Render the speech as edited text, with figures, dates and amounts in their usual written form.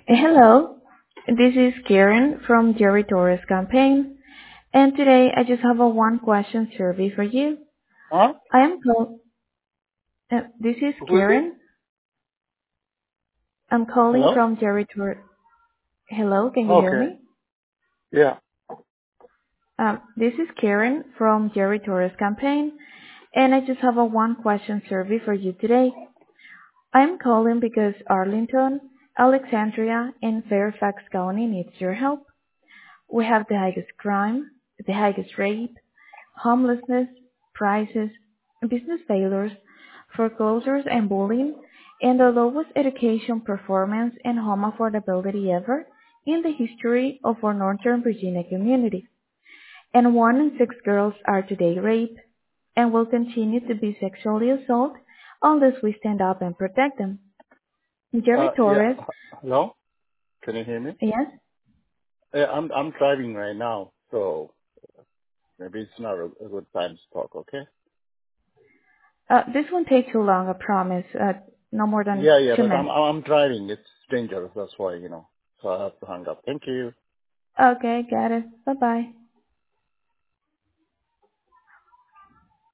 Hello, this is Karen from Jerry Torres campaign, and today I just have a one question survey for you. Huh? I am call- This is Who is this? Karen. I'm calling Hello? from Jerry Torres. Hello, can you hear Okay. me? Yeah. This is Karen from Jerry Torres campaign, and I just have a one question survey for you today. I am calling because Arlington, Alexandria, and Fairfax County needs your help. We have the highest crime, the highest rape, homelessness, prices, business failures, foreclosures and bullying, and the lowest education performance and home affordability ever in the history of our Northern Virginia community. And 1 in 6 girls are today raped and will continue to be sexually assaulted unless we stand up and protect them. Jerry Yeah. Torres, Hello? Can you hear me? yes? Yeah, I'm driving right now, so maybe it's not a good time to talk, okay? This won't take too long, I promise. No more than Yeah, 2 but I'm minutes. I'm driving. It's dangerous, that's why, so I have to hang up. Thank you. Okay, got it. Bye bye.